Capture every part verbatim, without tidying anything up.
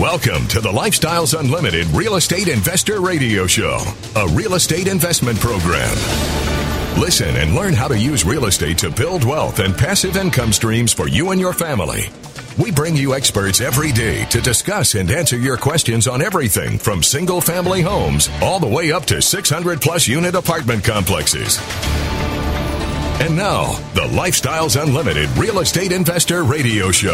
Welcome to the Lifestyles Unlimited Real Estate Investor Radio Show, a real estate investment program. Listen and learn how to use real estate to build wealth and passive income streams for you and your family. We bring you experts every day to discuss and answer your questions on everything from single-family homes all the way up to six hundred plus unit apartment complexes. And now, the Lifestyles Unlimited Real Estate Investor Radio Show.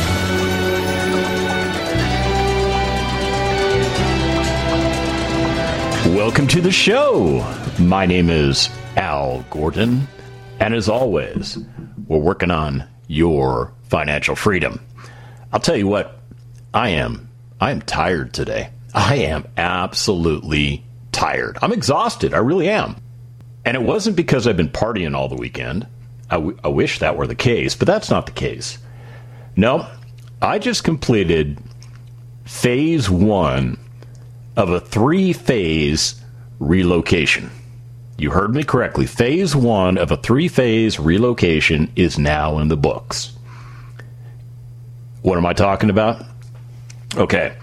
Welcome to the show. My name is Al Gordon, and as always, we're working on your financial freedom. I'll tell you what, I am. I am tired today. I am absolutely tired. I'm exhausted. I really am. And it wasn't because I've been partying all the weekend. I, w- I wish that were the case, but that's not the case. No, I just completed phase one of a three-phase relocation. You heard me correctly. Phase one of a three-phase relocation is now in the books. What am I talking about? Okay.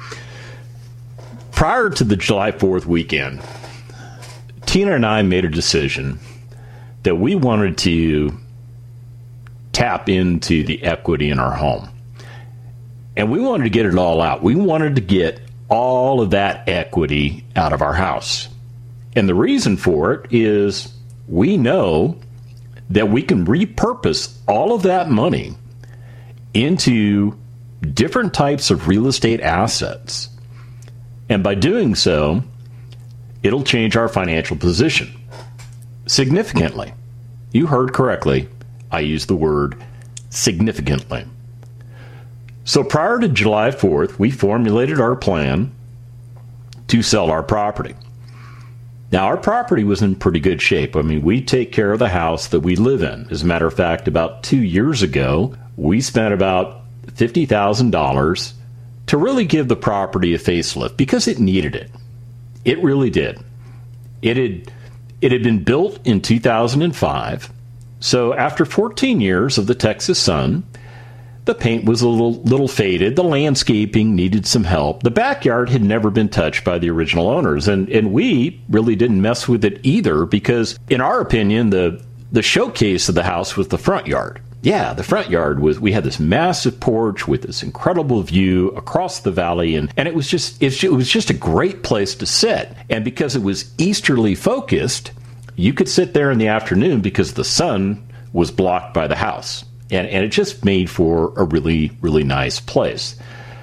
Prior to the July fourth weekend, Tina and I made a decision that we wanted to tap into the equity in our home. And we wanted to get it all out. We wanted to get all of that equity out of our house. And the reason for it is we know that we can repurpose all of that money into different types of real estate assets. And by doing so, it'll change our financial position significantly. You heard correctly. I used the word significantly. So prior to July fourth, we formulated our plan to sell our property. Now, our property was in pretty good shape. I mean, we take care of the house that we live in. As a matter of fact, about two years ago, we spent about fifty thousand dollars to really give the property a facelift because it needed it. It really did. It had, it had been built in two thousand five. So after fourteen years of the Texas sun, the paint was a little, little faded. The landscaping needed some help. The backyard had never been touched by the original owners, and, and we really didn't mess with it either because, in our opinion, the, the showcase of the house was the front yard. Yeah, the front yard was, we had this massive porch with this incredible view across the valley, and, and it was just it was just a great place to sit. And because it was easterly focused, you could sit there in the afternoon because the sun was blocked by the house. And, and it just made for a really, really nice place.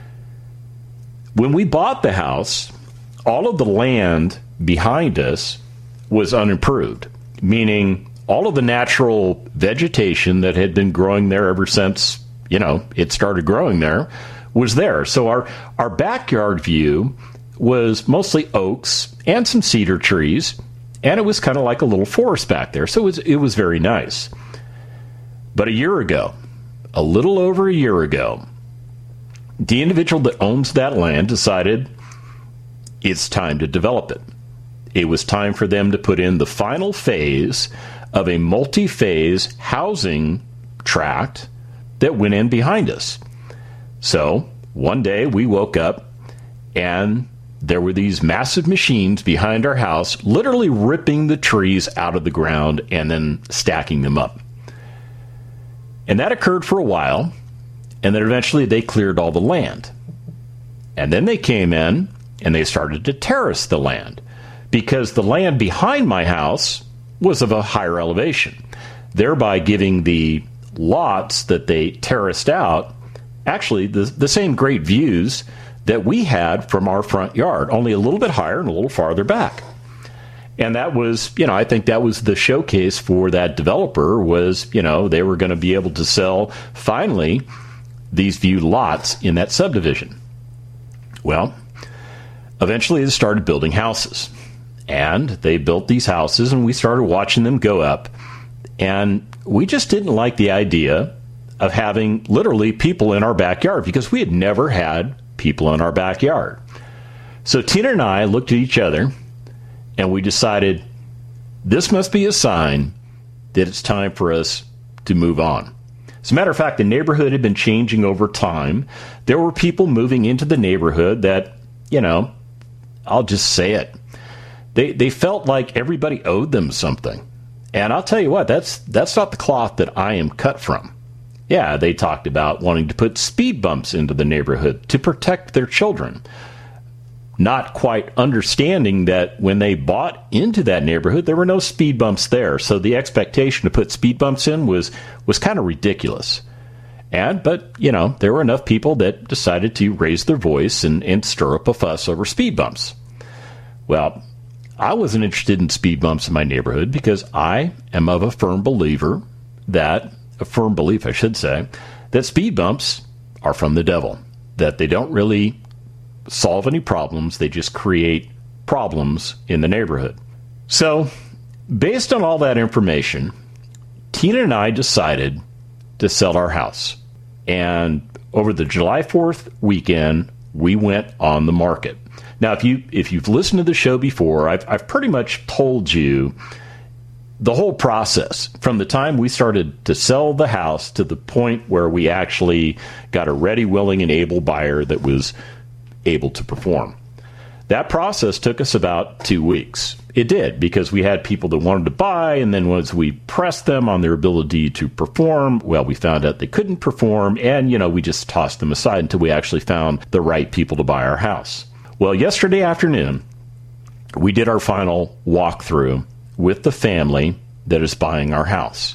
When we bought the house, all of the land behind us was unimproved, meaning all of the natural vegetation that had been growing there ever since, you know, it started growing there was there. So our, our backyard view was mostly oaks and some cedar trees, and it was kind of like a little forest back there. So it was, it was very nice. But a year ago, a little over a year ago, the individual that owns that land decided it's time to develop it. It was time for them to put in the final phase of a multi-phase housing tract that went in behind us. So one day we woke up and there were these massive machines behind our house, literally ripping the trees out of the ground and then stacking them up. And that occurred for a while, and then eventually they cleared all the land. And then they came in and they started to terrace the land because the land behind my house was of a higher elevation, thereby giving the lots that they terraced out actually the, the same great views that we had from our front yard, only a little bit higher and a little farther back. And that was, you know, I think that was the showcase for that developer was, you know, they were going to be able to sell, finally, these viewed lots in that subdivision. Well, eventually they started building houses. And they built these houses, and we started watching them go up. And we just didn't like the idea of having literally people in our backyard because we had never had people in our backyard. So Tina and I looked at each other, and we decided this must be a sign that it's time for us to move on. As a matter of fact, the neighborhood had been changing over time. There were people moving into the neighborhood that, you know, I'll just say it. They they felt like everybody owed them something. And I'll tell you what, that's that's not the cloth that I am cut from. Yeah, they talked about wanting to put speed bumps into the neighborhood to protect their children. Not quite understanding that when they bought into that neighborhood, there were no speed bumps there. So the expectation to put speed bumps in was, was kind of ridiculous. And, but, you know, there were enough people that decided to raise their voice and, and stir up a fuss over speed bumps. Well, I wasn't interested in speed bumps in my neighborhood because I am of a firm believer that, a firm belief, I should say, that speed bumps are from the devil, that they don't really solve any problems. They just create problems in the neighborhood. So, based on all that information, Tina and I decided to sell our house. And over the July fourth weekend, we went on the market. Now, if you if you've listened to the show before, I've I've pretty much told you the whole process from the time we started to sell the house to the point where we actually got a ready, willing, and able buyer that was able to perform. That process took us about two weeks. It did, because we had people that wanted to buy, and then once we pressed them on their ability to perform, well, we found out they couldn't perform, and, you know, we just tossed them aside until we actually found the right people to buy our house. Well, yesterday afternoon, we did our final walkthrough with the family that is buying our house.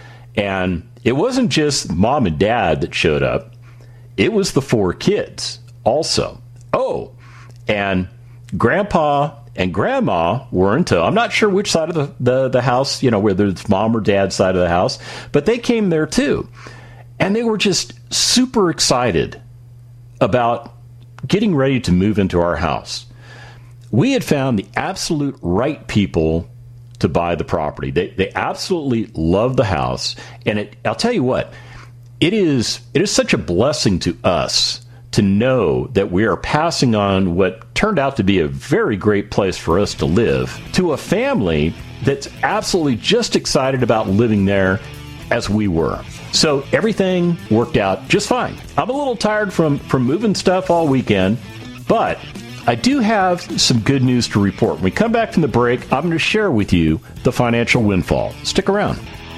And it wasn't just mom and dad that showed up. It was the four kids also. Oh, and grandpa and grandma were in tow. I'm not sure which side of the, the, the house, you know, whether it's mom or dad's side of the house, but they came there too. And they were just super excited about getting ready to move into our house. We had found the absolute right people to buy the property. They they absolutely love the house. And it, I'll tell you what, it is it is such a blessing to us to know that we are passing on what turned out to be a very great place for us to live to a family that's absolutely just excited about living there as we were. So everything worked out just fine. I'm a little tired from, from moving stuff all weekend, but I do have some good news to report. When we come back from the break, I'm going to share with you the financial windfall. Stick around.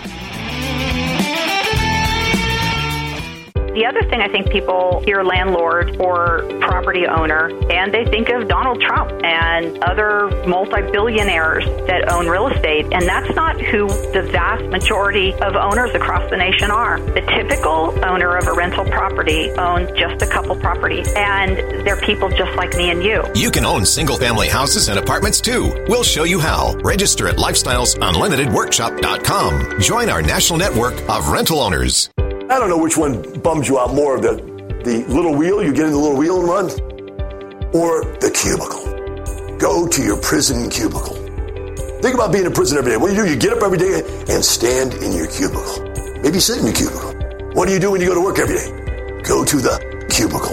The other thing, I think people hear landlord or property owner, and they think of Donald Trump and other multi-billionaires that own real estate, and that's not who the vast majority of owners across the nation are. The typical owner of a rental property owns just a couple properties, and they're people just like me and you. You can own single-family houses and apartments, too. We'll show you how. Register at lifestyles unlimited workshop dot com. Join our national network of rental owners. I don't know which one bums you out more, the the little wheel, you get in the little wheel and run, or the cubicle. Go to your prison cubicle. Think about being in prison every day. What do you do? You get up every day and stand in your cubicle. Maybe sit in your cubicle. What do you do when you go to work every day? Go to the cubicle.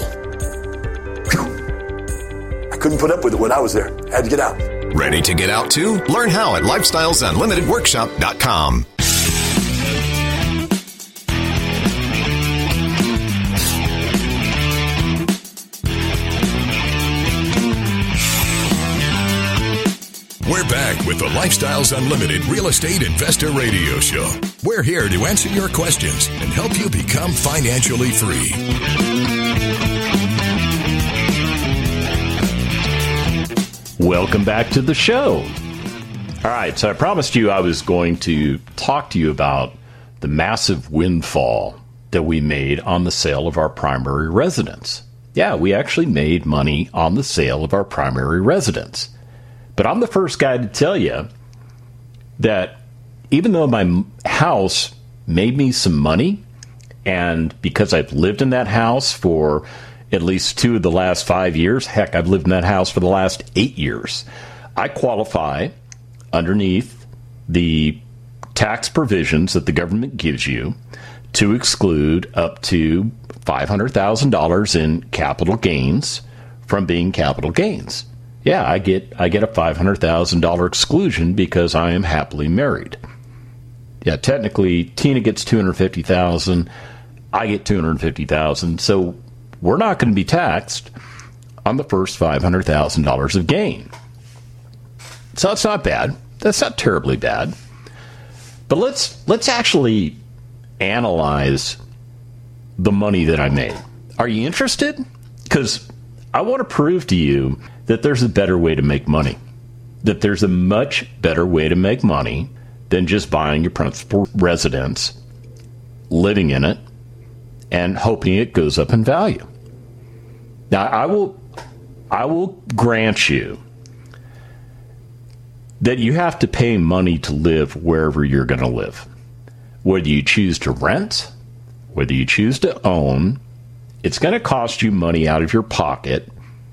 Whew. I couldn't put up with it when I was there. I had to get out. Ready to get out too? Learn how at lifestyles unlimited workshop dot com. We're back with the Lifestyles Unlimited Real Estate Investor Radio Show. We're here to answer your questions and help you become financially free. Welcome back to the show. All right, so I promised you I was going to talk to you about the massive windfall that we made on the sale of our primary residence. Yeah, we actually made money on the sale of our primary residence. But I'm the first guy to tell you that even though my house made me some money, and because I've lived in that house for at least two of the last five years, heck, I've lived in that house for the last eight years, I qualify underneath the tax provisions that the government gives you to exclude up to five hundred thousand dollars in capital gains from being capital gains. Yeah, I get I get a five hundred thousand dollars exclusion because I am happily married. Yeah, technically, Tina gets two hundred fifty thousand dollars. I get two hundred fifty thousand dollars. So we're not going to be taxed on the first five hundred thousand dollars of gain. So that's not bad. That's not terribly bad. But let's let's actually analyze the money that I made. Are you interested? Because I want to prove to you that there's a better way to make money. That there's a much better way to make money than just buying your principal residence, living in it, and hoping it goes up in value. Now, I will, I will grant you that you have to pay money to live wherever you're going to live. Whether you choose to rent, whether you choose to own, it's going to cost you money out of your pocket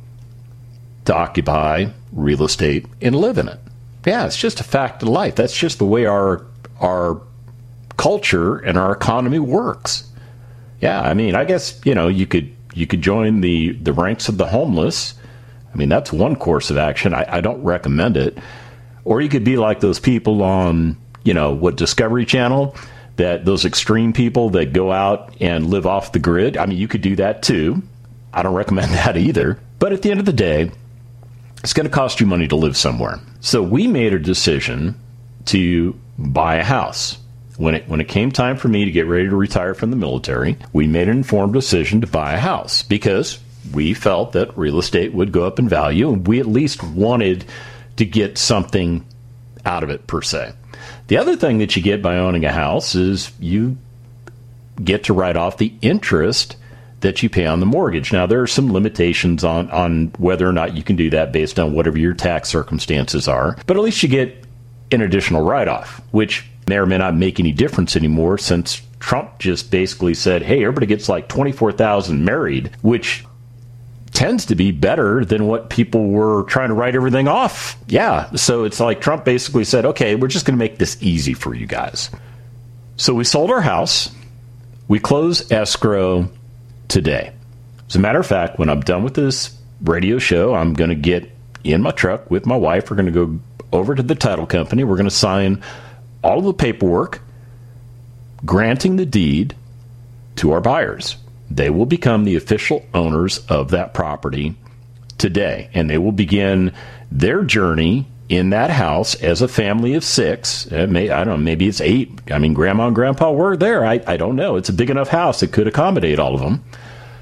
to occupy real estate and live in it. Yeah, it's just a fact of life. That's just the way our our culture and our economy works. Yeah, I mean, I guess, you know, you could you could join the, the ranks of the homeless. I mean, that's one course of action. I, I don't recommend it. Or you could be like those people on, you know, what, Discovery Channel, that those extreme people that go out and live off the grid. I mean, you could do that too. I don't recommend that either. But at the end of the day, it's going to cost you money to live somewhere. So we made a decision to buy a house. When it when it came time for me to get ready to retire from the military, we made an informed decision to buy a house because we felt that real estate would go up in value, and we at least wanted to get something out of it, per se. The other thing that you get by owning a house is you get to write off the interest that you pay on the mortgage. Now, there are some limitations on, on whether or not you can do that based on whatever your tax circumstances are, but at least you get an additional write-off, which may or may not make any difference anymore since Trump just basically said, hey, everybody gets like twenty-four thousand married, which tends to be better than what people were trying to write everything off. Yeah, so it's like Trump basically said, okay, we're just going to make this easy for you guys. So we sold our house. We close escrow today. As a matter of fact, when I'm done with this radio show, I'm going to get in my truck with my wife. We're going to go over to the title company. We're going to sign all of the paperwork granting the deed to our buyers. They will become the official owners of that property today, and they will begin their journey in that house as a family of six. It may, I don't know, maybe it's eight. I mean, Grandma and Grandpa were there. I, I don't know. It's a big enough house that could accommodate all of them.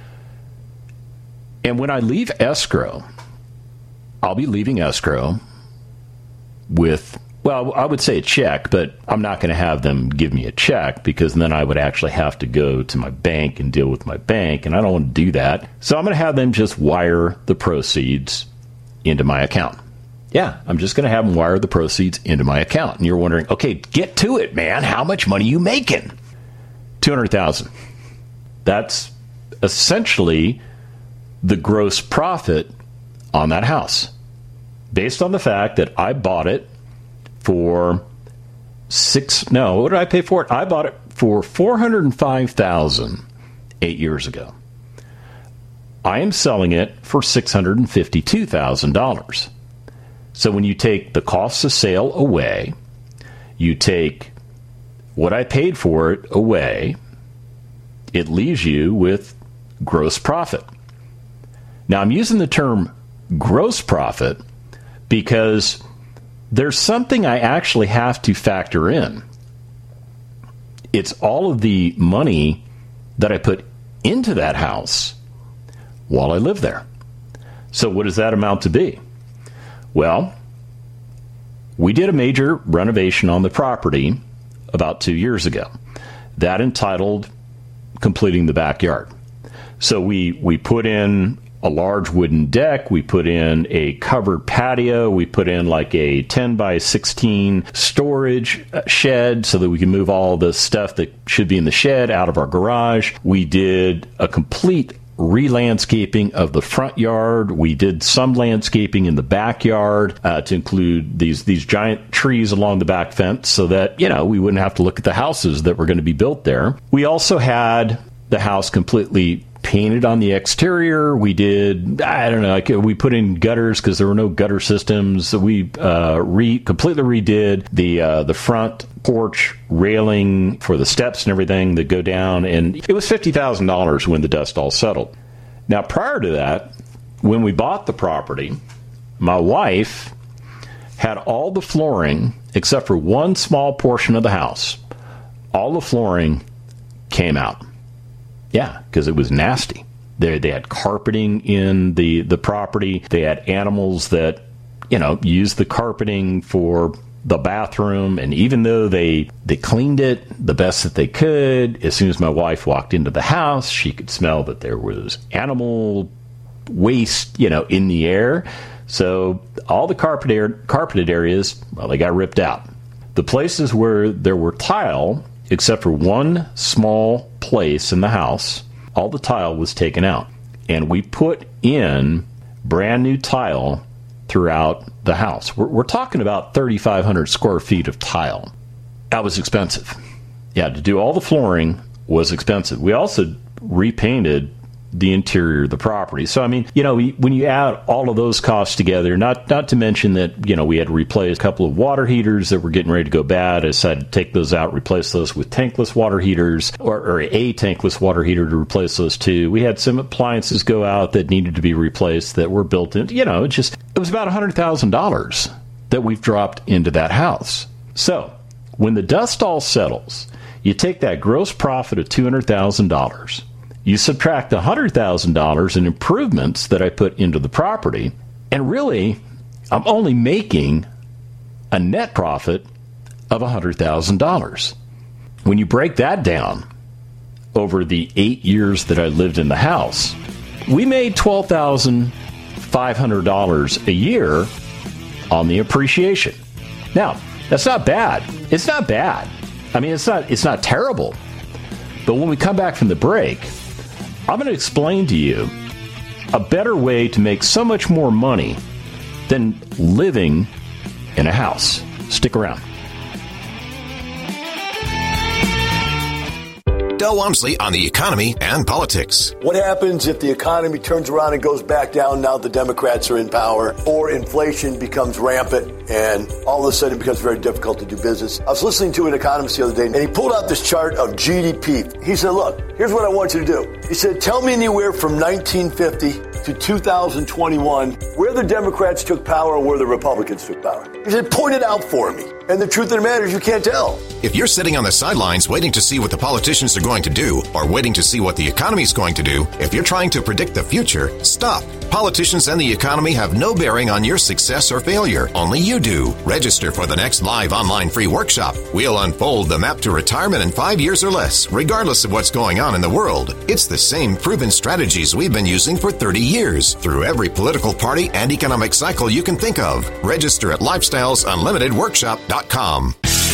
And when I leave escrow, I'll be leaving escrow with, well, I would say a check, but I'm not going to have them give me a check because then I would actually have to go to my bank and deal with my bank, and I don't want to do that. So I'm going to have them just wire the proceeds into my account. Yeah, I'm just going to have them wire the proceeds into my account. And you're wondering, okay, get to it, man. How much money are you making? two hundred thousand dollars. That's essentially the gross profit on that house, based on the fact that I bought it for six, no, what did I pay for it? I bought it for four hundred five thousand dollars eight years ago. I am selling it for six hundred fifty-two thousand dollars. So when you take the cost of sale away, you take what I paid for it away, it leaves you with gross profit. Now, I'm using the term gross profit because there's something I actually have to factor in. It's all of the money that I put into that house while I live there. So what does that amount to be? Well, we did a major renovation on the property about two years ago. That entitled completing the backyard. So we, we put in a large wooden deck, we put in a covered patio, we put in like a ten by sixteen storage shed so that we can move all the stuff that should be in the shed out of our garage. We did a complete re-landscaping of the front yard. We did some landscaping in the backyard uh, to include these these giant trees along the back fence so that, you know, we wouldn't have to look at the houses that were going to be built there. We also had the house completely painted on the exterior. We did, I don't know, like we put in gutters because there were no gutter systems. We uh, re completely redid the uh, the front porch railing for the steps and everything that go down. And it was fifty thousand dollars when the dust all settled. Now, prior to that, when we bought the property, my wife had all the flooring, except for one small portion of the house. All the flooring came out. Yeah, because it was nasty. They, they had carpeting in the, the property. They had animals that, you know, used the carpeting for the bathroom. And even though they, they cleaned it the best that they could, as soon as my wife walked into the house, she could smell that there was animal waste, you know, in the air. So all the carpet air, carpeted areas, well, they got ripped out. The places where there were tile, except for one small place in the house, all the tile was taken out. And we put in brand new tile throughout the house. We're, we're talking about thirty-five hundred square feet of tile. That was expensive. Yeah, to do all the flooring was expensive. We also repainted the interior of the property. So, I mean, you know, when you add all of those costs together, not not to mention that, you know, we had to replace a couple of water heaters that were getting ready to go bad. I decided to take those out, replace those with tankless water heaters, or, or a tankless water heater to replace those two. We had some appliances go out that needed to be replaced that were built in. You know, it just, it was about one hundred thousand dollars that we've dropped into that house. So, when the dust all settles, you take that gross profit of two hundred thousand dollars, you subtract one hundred thousand dollars in improvements that I put into the property, and really, I'm only making a net profit of one hundred thousand dollars. When you break that down over the eight years that I lived in the house, we made twelve thousand five hundred dollars a year on the appreciation. Now, that's not bad. It's not bad. I mean, it's not, it's not terrible. But when we come back from the break, I'm going to explain to you a better way to make so much more money than living in a house. Stick around. Del Walmsley on the economy and politics. What happens if the economy turns around and goes back down now the Democrats are in power, or inflation becomes rampant and all of a sudden it becomes very difficult to do business? I was listening to an economist the other day, and he pulled out this chart of G D P. He said, look, here's what I want you to do. He said, tell me anywhere from nineteen fifty to two thousand twenty-one where the Democrats took power and where the Republicans took power. He said, point it out for me. And the truth of the matter is you can't tell. If you're sitting on the sidelines waiting to see what the politicians are going to do, or waiting to see what the economy is going to do, if you're trying to predict the future, stop. Politicians and the economy have no bearing on your success or failure. Only you do. Register for the next live online free workshop. We'll unfold the map to retirement in five years or less, regardless of what's going on in the world. It's the same proven strategies we've been using for thirty years, through every political party and economic cycle you can think of. Register at lifestyles unlimited workshop dot com.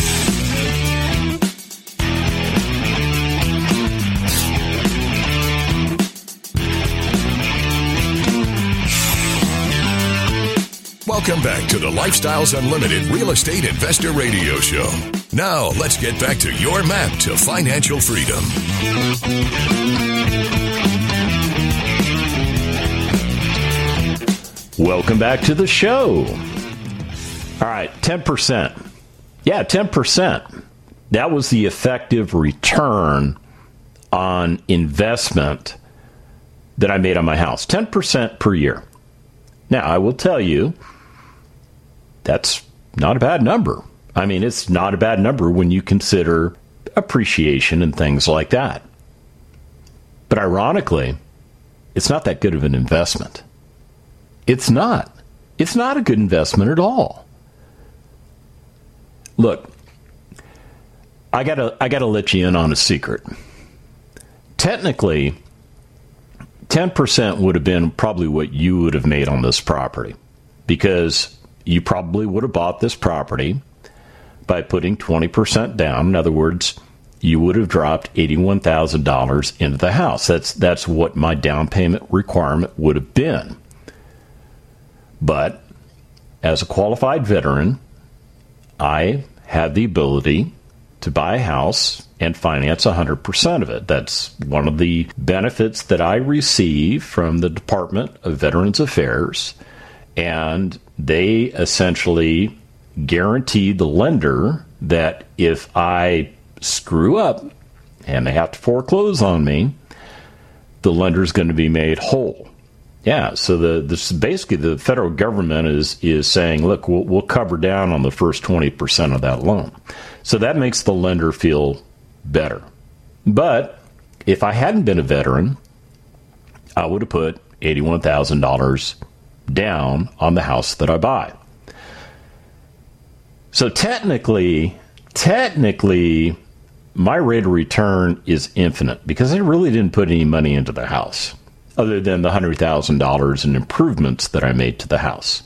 Welcome back to the Lifestyles Unlimited Real Estate Investor Radio Show. Now, let's get back to your map to financial freedom. Welcome back to the show. All right, ten percent. Yeah, ten percent. That was the effective return on investment that I made on my house. ten percent per year. Now, I will tell you, that's not a bad number. I mean, it's not a bad number when you consider appreciation and things like that. But ironically, it's not that good of an investment. It's not. It's not a good investment at all. Look, I gotta I gotta let you in on a secret. Technically, ten percent would have been probably what you would have made on this property, because you probably would have bought this property by putting twenty percent down. In other words, you would have dropped eighty-one thousand dollars into the house. That's that's what my down payment requirement would have been. But as a qualified veteran, I had the ability to buy a house and finance one hundred percent of it. That's one of the benefits that I receive from the Department of Veterans Affairs. And they essentially guarantee the lender that if I screw up and they have to foreclose on me, the lender's going to be made whole. Yeah, so the this basically the federal government is is saying, look, we'll, we'll cover down on the first twenty percent of that loan. So that makes the lender feel better. But if I hadn't been a veteran, I would have put eighty-one thousand dollars down on the house that I buy. So technically, technically, my rate of return is infinite because I really didn't put any money into the house other than the one hundred thousand dollars in improvements that I made to the house.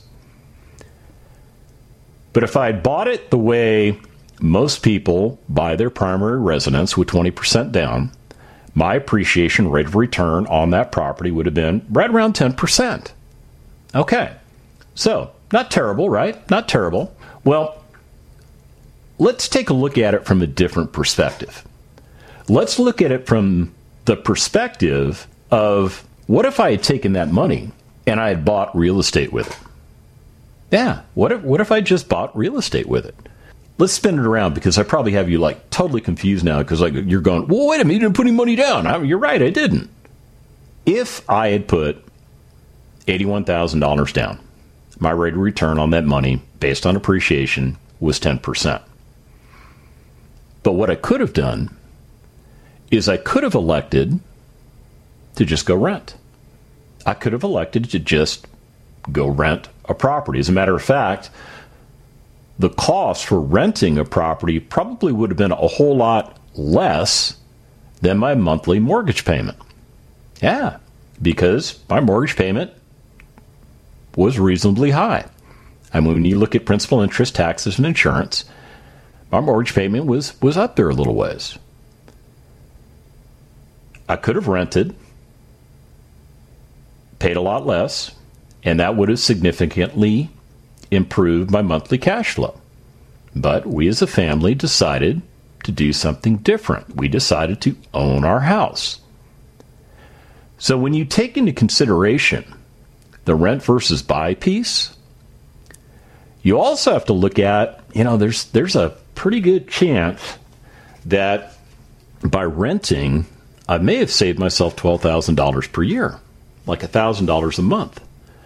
But if I had bought it the way most people buy their primary residence with twenty percent down, my appreciation rate of return on that property would have been right around ten percent. Okay, so not terrible, right? Not terrible. Well, let's take a look at it from a different perspective. Let's look at it from the perspective of what if I had taken that money and I had bought real estate with it? Yeah, what if, what if I just bought real estate with it? Let's spin it around because I probably have you like totally confused now because like you're going, well, wait a minute, you didn't put any money down. I, you're right, I didn't. If I had put eighty-one thousand dollars down, my rate of return on that money based on appreciation was ten percent. But what I could have done is I could have elected to just go rent. I could have elected to just go rent a property. As a matter of fact, the cost for renting a property probably would have been a whole lot less than my monthly mortgage payment. Yeah, because my mortgage payment was reasonably high. I mean, when you look at principal, interest, taxes, and insurance, my mortgage payment was, was up there a little ways. I could have rented, paid a lot less, and that would have significantly improved my monthly cash flow. But we as a family decided to do something different. We decided to own our house. So when you take into consideration the rent versus buy piece, you also have to look at, you know, there's there's a pretty good chance that by renting, I may have saved myself twelve thousand dollars per year, like one thousand dollars a month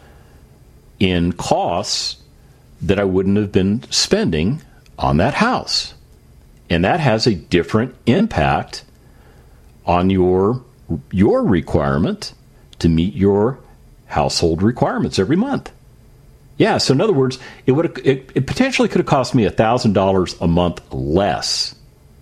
in costs that I wouldn't have been spending on that house. And that has a different impact on your your requirement to meet your household requirements every month. Yeah, so in other words, it would it, it potentially could have cost me one thousand dollars a month less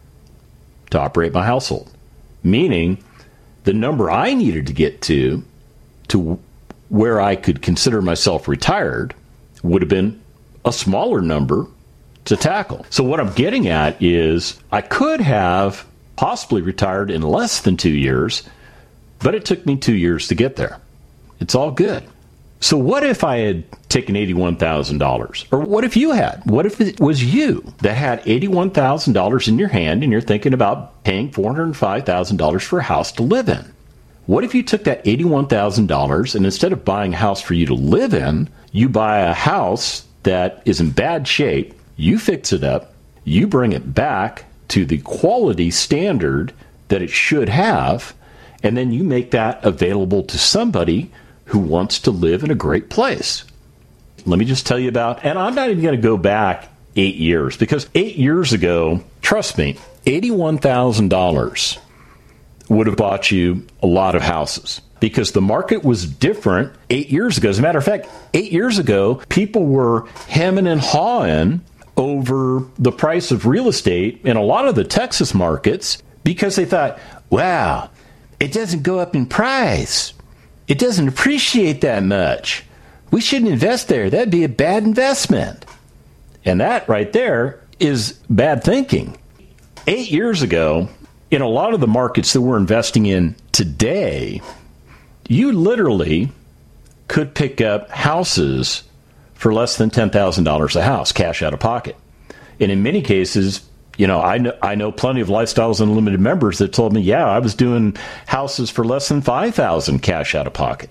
to operate my household. Meaning the number I needed to get to to where I could consider myself retired would have been a smaller number to tackle. So what I'm getting at is I could have possibly retired in less than two years, but it took me two years to get there. It's all good. So what if I had taken eighty-one thousand dollars? Or what if you had? What if it was you that had eighty-one thousand dollars in your hand and you're thinking about paying four hundred five thousand dollars for a house to live in? What if you took that eighty-one thousand dollars and instead of buying a house for you to live in, you buy a house that is in bad shape, you fix it up, you bring it back to the quality standard that it should have, and then you make that available to somebody who wants to live in a great place. Let me just tell you about, and I'm not even going to go back eight years, because eight years ago, trust me, eighty-one thousand dollars would have bought you a lot of houses because the market was different eight years ago. As a matter of fact, eight years ago, people were hemming and hawing over the price of real estate in a lot of the Texas markets because they thought, wow, it doesn't go up in price. It doesn't appreciate that much. We shouldn't invest there. That'd be a bad investment. And that right there is bad thinking. Eight years ago, in a lot of the markets that we're investing in today, you literally could pick up houses for less than ten thousand dollars a house, cash out of pocket. And in many cases, You know, I know, I know plenty of Lifestyles Unlimited members that told me, yeah, I was doing houses for less than five thousand dollars cash out of pocket.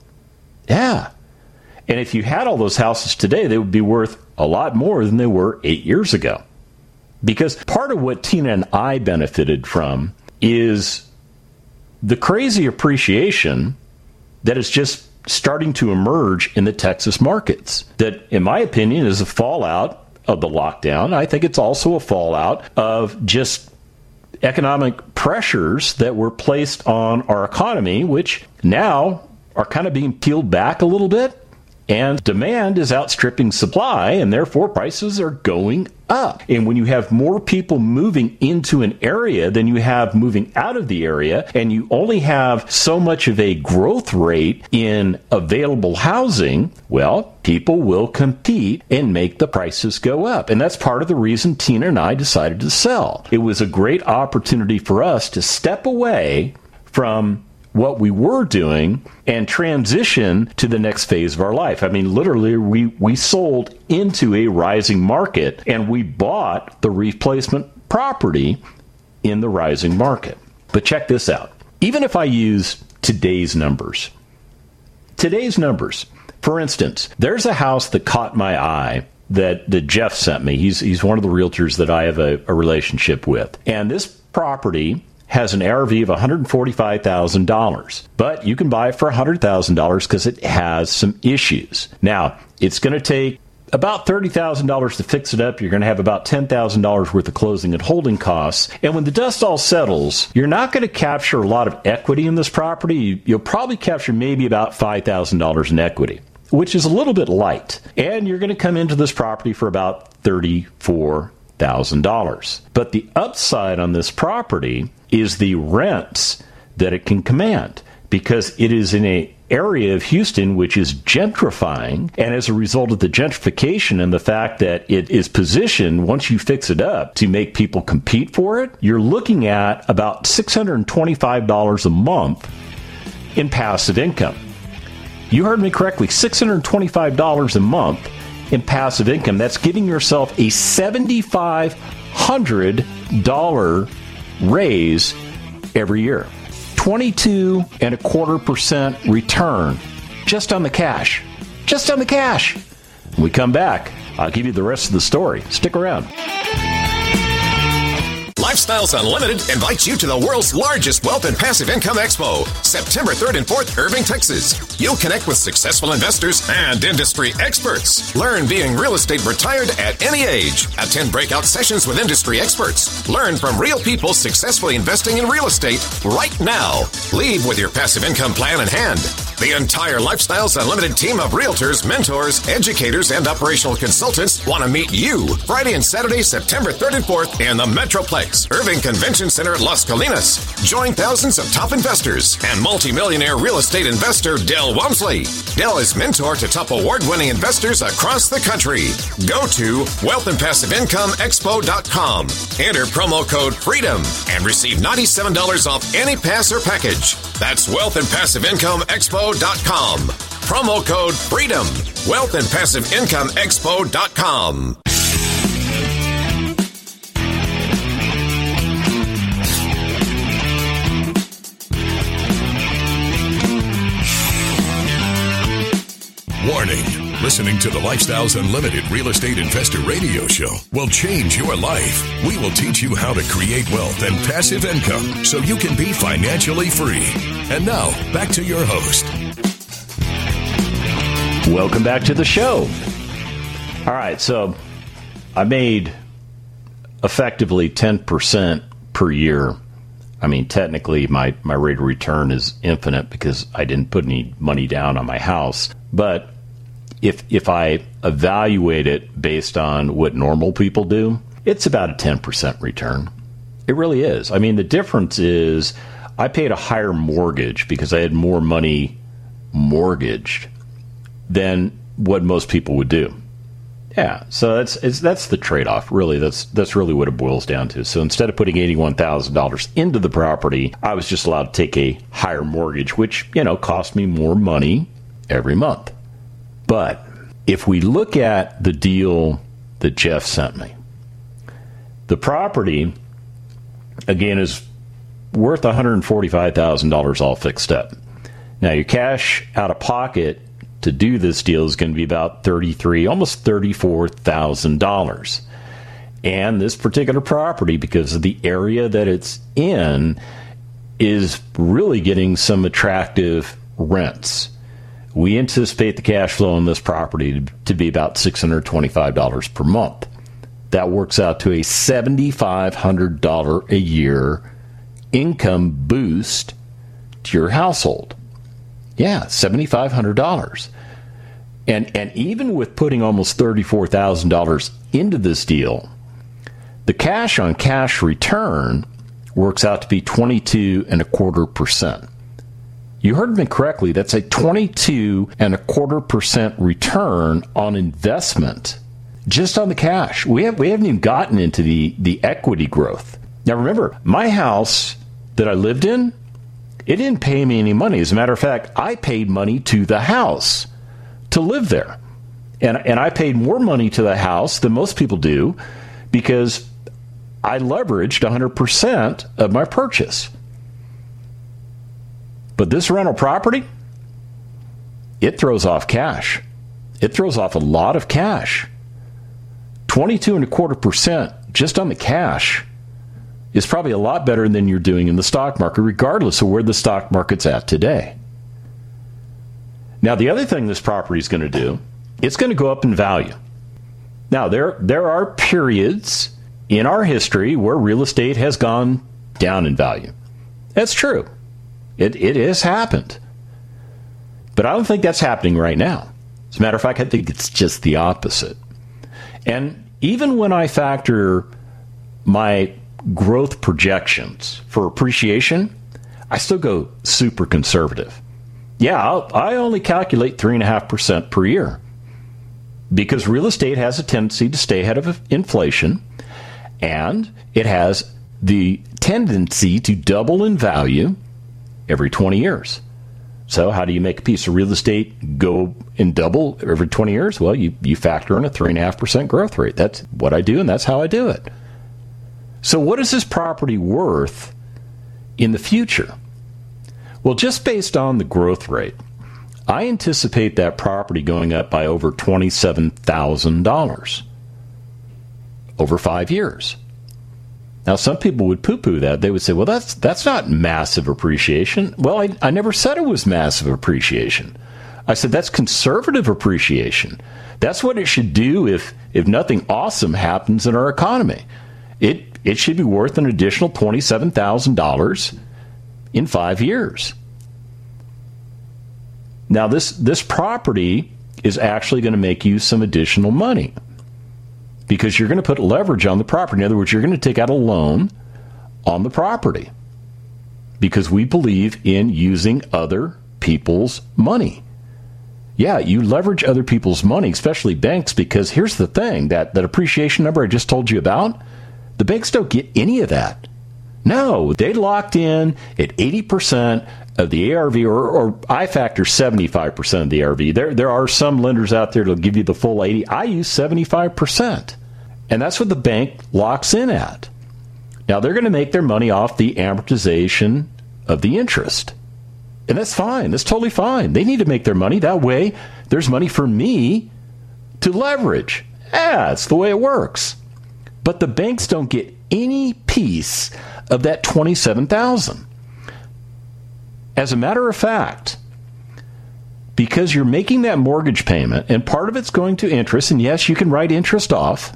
Yeah. And if you had all those houses today, they would be worth a lot more than they were eight years ago. Because part of what Tina and I benefited from is the crazy appreciation that is just starting to emerge in the Texas markets. That, in my opinion, is a fallout of the lockdown. I think it's also a fallout of just economic pressures that were placed on our economy, which now are kind of being peeled back a little bit. And demand is outstripping supply, and therefore prices are going up. And when you have more people moving into an area than you have moving out of the area, and you only have so much of a growth rate in available housing, well, people will compete and make the prices go up. And that's part of the reason Tina and I decided to sell. It was a great opportunity for us to step away from what we were doing and transition to the next phase of our life. I mean, literally, we, we sold into a rising market, and we bought the replacement property in the rising market. But check this out. Even if I use today's numbers, today's numbers, for instance, there's a house that caught my eye that, that Jeff sent me. He's, he's one of the realtors that I have a, a relationship with. And this property has an A R V of one hundred forty-five thousand dollars, but you can buy it for one hundred thousand dollars because it has some issues. Now, it's going to take about thirty thousand dollars to fix it up. You're going to have about ten thousand dollars worth of closing and holding costs. And when the dust all settles, you're not going to capture a lot of equity in this property. You'll probably capture maybe about five thousand dollars in equity, which is a little bit light. And you're going to come into this property for about thirty-four thousand dollars. But the upside on this property is the rents that it can command, because it is in an area of Houston which is gentrifying, and as a result of the gentrification and the fact that it is positioned, once you fix it up, to make people compete for it, you're looking at about six hundred twenty-five dollars a month in passive income. You heard me correctly, six hundred twenty-five dollars a month in passive income. That's giving yourself a seven thousand five hundred dollars raise every year. twenty-two and a quarter percent return just on the cash. Just on the cash. When we come back, I'll give you the rest of the story. Stick around. Lifestyles Unlimited invites you to the world's largest wealth and passive income expo, September third and fourth, Irving, Texas. You'll connect with successful investors and industry experts. Learn being real estate retired at any age. Attend breakout sessions with industry experts. Learn from real people successfully investing in real estate right now. Leave with your passive income plan in hand. The entire Lifestyles Unlimited team of realtors, mentors, educators, and operational consultants want to meet you Friday and Saturday, September third and fourth in the Metroplex, Irving Convention Center, Las Colinas. Join thousands of top investors and multimillionaire real estate investor Del Walmsley. Del is mentor to top award-winning investors across the country. Go to wealth and passive income expo dot com. Enter promo code FREEDOM and receive ninety-seven dollars off any pass or package. That's wealth and passive income expo dot com. Promo code FREEDOM. wealth and passive income expo dot com. Warning. Listening to the Lifestyles Unlimited Real Estate Investor Radio Show will change your life. We will teach you how to create wealth and passive income so you can be financially free. And now, back to your host. Welcome back to the show. All right, so I made effectively ten percent per year. I mean, technically, my, my rate of return is infinite because I didn't put any money down on my house. But if if I evaluate it based on what normal people do, it's about a ten percent return. It really is. I mean, the difference is I paid a higher mortgage because I had more money mortgaged than what most people would do. Yeah, so that's it's, that's the trade-off. Really, that's that's really what it boils down to. So instead of putting eighty-one thousand dollars into the property, I was just allowed to take a higher mortgage, which, you know, cost me more money every month. But if we look at the deal that Jeff sent me, The property, again, is worth one hundred forty-five thousand dollars all fixed up. Now, your cash out of pocket to do this deal is going to be about thirty-three, almost thirty-four thousand dollars. And this particular property, because of the area that it's in, is really getting some attractive rents. We anticipate the cash flow on this property to be about six hundred twenty-five dollars per month. That works out to a seven thousand five hundred dollars a year income boost to your household. Yeah, seven thousand five hundred dollars. And and even with putting almost thirty-four thousand dollars into this deal, the cash on cash return works out to be twenty-two and a quarter percent. You heard me correctly. That's a twenty-two and a quarter percent return on investment just on the cash. We have we haven't even gotten into the, the equity growth. Now remember, my house that I lived in, it didn't pay me any money. As a matter of fact, I paid money to the house to live there. And and I paid more money to the house than most people do because I leveraged one hundred percent of my purchase. But this rental property, it throws off cash. It throws off a lot of cash. twenty-two and a quarter percent just on the cash is probably a lot better than you're doing in the stock market, regardless of where the stock market's at today. Now, the other thing this property is going to do, it's going to go up in value. Now, there there are periods in our history where real estate has gone down in value. That's true. It it has happened. But I don't think that's happening right now. As a matter of fact, I think it's just the opposite. And even when I factor my growth projections for appreciation, I still go super conservative. Yeah, I'll, I only calculate three point five percent per year because real estate has a tendency to stay ahead of inflation, and it has the tendency to double in value every twenty years. So how do you make a piece of real estate go and double every twenty years? Well, you, you factor in a three point five percent growth rate. That's what I do, and that's how I do it. So what is this property worth in the future? Well, just based on the growth rate, I anticipate that property going up by over twenty-seven thousand dollars over five years. Now, some people would poo-poo that. They would say, well, that's that's not massive appreciation. Well, I, I never said it was massive appreciation. I said that's conservative appreciation. That's what it should do if, if nothing awesome happens in our economy. It it should be worth an additional twenty-seven thousand dollars in five years. Now, this, this property is actually going to make you some additional money because you're going to put leverage on the property. In other words, you're going to take out a loan on the property because we believe in using other people's money. Yeah, you leverage other people's money, especially banks, because here's the thing, that, that appreciation number I just told you about, the banks don't get any of that. No, they locked in at eighty percent of the A R V, or, or I factor seventy-five percent of the A R V. There, there are some lenders out there that'll give you the full eighty. I use seventy-five percent. And that's what the bank locks in at. Now, they're going to make their money off the amortization of the interest. And that's fine. That's totally fine. They need to make their money. That way, there's money for me to leverage. Yeah, that's the way it works. But the banks don't get any piece of that twenty-seven thousand dollars. As a matter of fact, because you're making that mortgage payment, and part of it's going to interest, and yes, you can write interest off,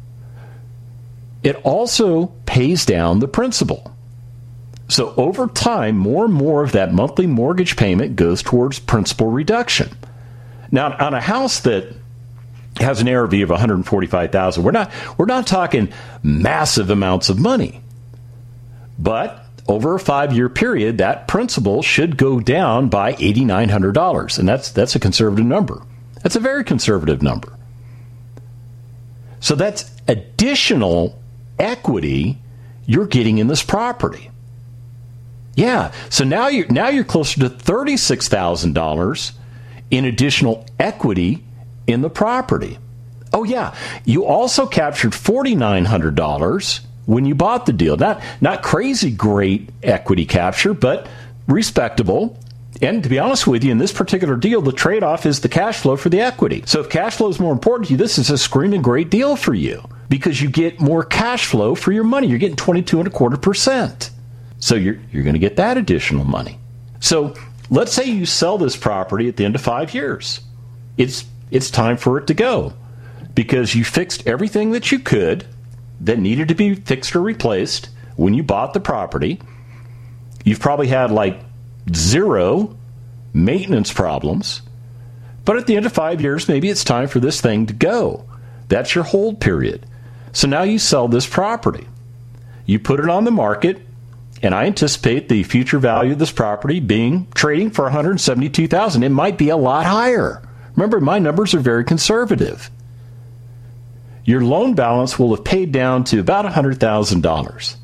it also pays down the principal. So over time, more and more of that monthly mortgage payment goes towards principal reduction. Now, on a house that has an A R V of one hundred forty-five thousand dollars, we're not we're not talking massive amounts of money. But over a five-year period, that principal should go down by eight thousand nine hundred dollars, and that's that's a conservative number. That's a very conservative number. So that's additional equity you're getting in this property. Yeah, so now you're now you're closer to thirty-six thousand dollars in additional equity in the property. Oh, yeah. You also captured four thousand nine hundred dollars when you bought the deal. Not, not crazy great equity capture, but respectable. And to be honest with you, in this particular deal, the trade-off is the cash flow for the equity. So if cash flow is more important to you, this is a screaming great deal for you because you get more cash flow for your money. You're getting twenty-two and a quarter percent. So you're, you're going to get that additional money. So let's say you sell this property at the end of five years. It's, it's time for it to go because you fixed everything that you could that needed to be fixed or replaced when you bought the property. You've probably had like zero maintenance problems. But at the end of five years, maybe it's time for this thing to go. That's your hold period. So now you sell this property. You put it on the market, and I anticipate the future value of this property being trading for one hundred seventy-two thousand dollars. It might be a lot higher. Remember, my numbers are very conservative. Your loan balance will have paid down to about one hundred thousand dollars.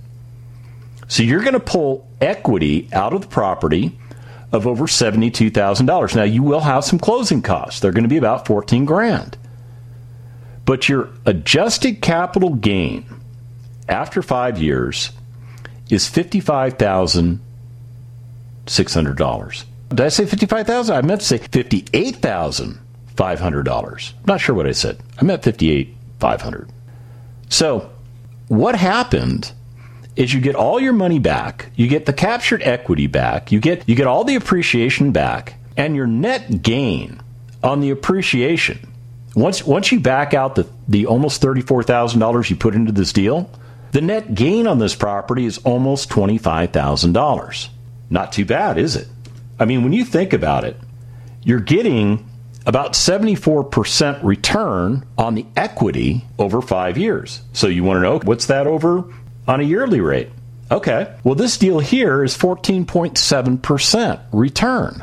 So you're going to pull equity out of the property of over seventy-two thousand dollars. Now, you will have some closing costs. They're going to be about fourteen grand. But your adjusted capital gain after five years is fifty-five thousand six hundred dollars. Did I say fifty-five thousand dollars? I meant to say fifty-eight thousand five hundred dollars. Not sure what I said. I meant fifty-eight thousand five hundred dollars. So what happened is you get all your money back, you get the captured equity back, you get you get all the appreciation back, and your net gain on the appreciation, once once you back out the, the almost thirty-four thousand dollars you put into this deal, the net gain on this property is almost twenty-five thousand dollars. Not too bad, is it? I mean, when you think about it, you're getting about seventy-four percent return on the equity over five years. So you want to know, what's that over on a yearly rate? Okay, well, this deal here is fourteen point seven percent return.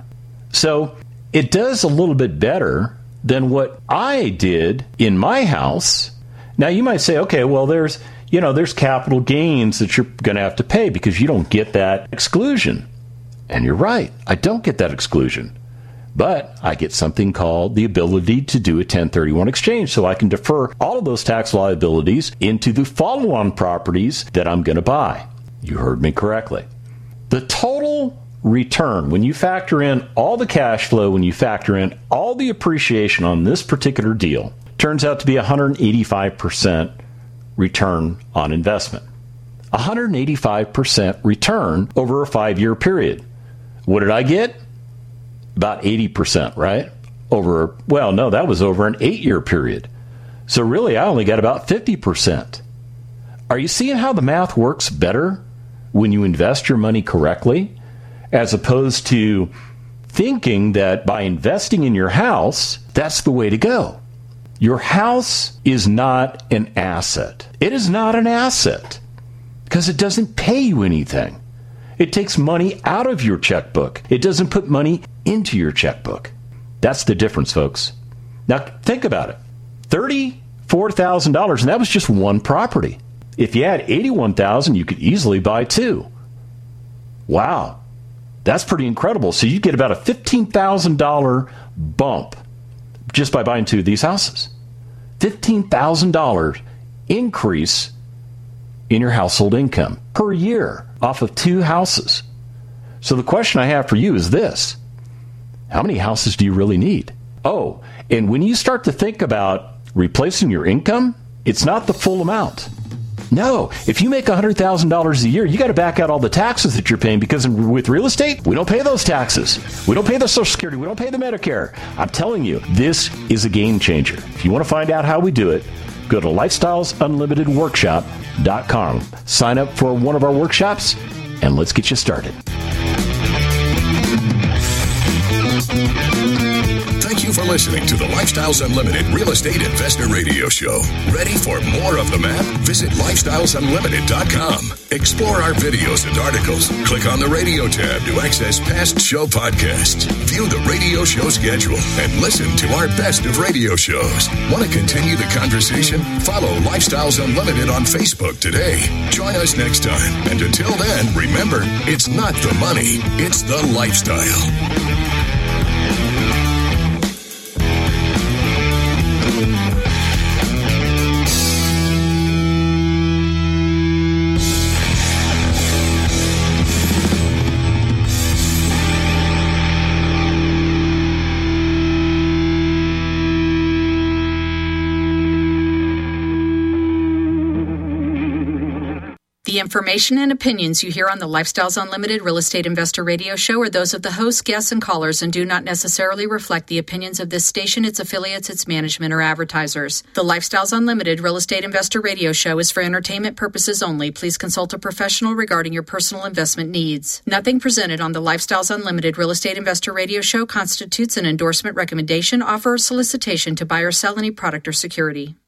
So it does a little bit better than what I did in my house. Now, you might say, okay, well, there's, you know, there's capital gains that you're going to have to pay because you don't get that exclusion. And you're right, I don't get that exclusion. But I get something called the ability to do a ten thirty-one exchange, so I can defer all of those tax liabilities into the follow-on properties that I'm going to buy. You heard me correctly. The total return, when you factor in all the cash flow, when you factor in all the appreciation on this particular deal, turns out to be one hundred eighty-five percent return on investment. one hundred eighty-five percent return over a five-year period. What did I get? About eighty percent, right? Over, well, no, that was over an eight-year period. So really, I only got about fifty percent. Are you seeing how the math works better when you invest your money correctly, as opposed to thinking that by investing in your house, that's the way to go? Your house is not an asset. It is not an asset because it doesn't pay you anything. It takes money out of your checkbook. It doesn't put money into your checkbook. That's the difference, folks. Now, think about it. thirty-four thousand dollars, and that was just one property. If you had eighty-one thousand dollars, you could easily buy two. Wow. That's pretty incredible. So you get about a fifteen thousand dollars bump just by buying two of these houses. fifteen thousand dollars increase in your household income per year off of two houses. So the question I have for you is this: how many houses do you really need? Oh, and when you start to think about replacing your income, it's not the full amount. No, if you make one hundred thousand dollars a year, you got to back out all the taxes that you're paying, because with real estate, we don't pay those taxes. We don't pay the Social Security. We don't pay the Medicare. I'm telling you, this is a game changer. If you want to find out how we do it, go to lifestyles unlimited workshop dot com. Sign up for one of our workshops, and let's get you started. Thank you for listening to the Lifestyles Unlimited Real Estate Investor Radio Show. Ready for more of the map? Visit lifestyles unlimited dot com. Explore our videos and articles. Click on the radio tab to access past show podcasts. View the radio show schedule and listen to our best of radio shows. Want to continue the conversation? Follow Lifestyles Unlimited on Facebook today. Join us next time. And until then, remember, it's not the money, it's the lifestyle. The information and opinions you hear on the Lifestyles Unlimited Real Estate Investor Radio Show are those of the hosts, guests, and callers and do not necessarily reflect the opinions of this station, its affiliates, its management, or advertisers. The Lifestyles Unlimited Real Estate Investor Radio Show is for entertainment purposes only. Please consult a professional regarding your personal investment needs. Nothing presented on the Lifestyles Unlimited Real Estate Investor Radio Show constitutes an endorsement, recommendation, offer, or solicitation to buy or sell any product or security.